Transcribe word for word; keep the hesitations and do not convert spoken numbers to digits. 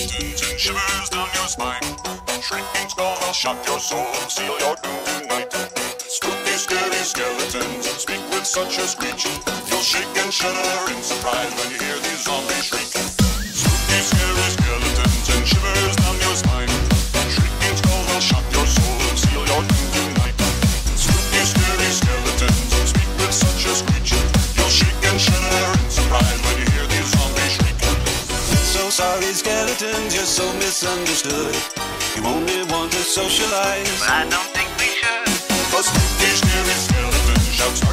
skeletons and shivers down your spine. Shrieking skull will shock your soul, seal your doom tonight. Spooky, scary skeletons speak with such a screech. You'll shake and shudder in surprise when you hear these zombies shriek. Spooky, scary skeletons and shivers down your spine. Shrieking skull will shock your soul, seal your doom tonight. Spooky, scary skeletons speak with such a screech. You'll shake and shudder in surprise when you hear these zombies shriek. So sorry, skeletons, you're so misunderstood. You only want to socialize, but I don't think we should. A spooky, scary skeleton shouts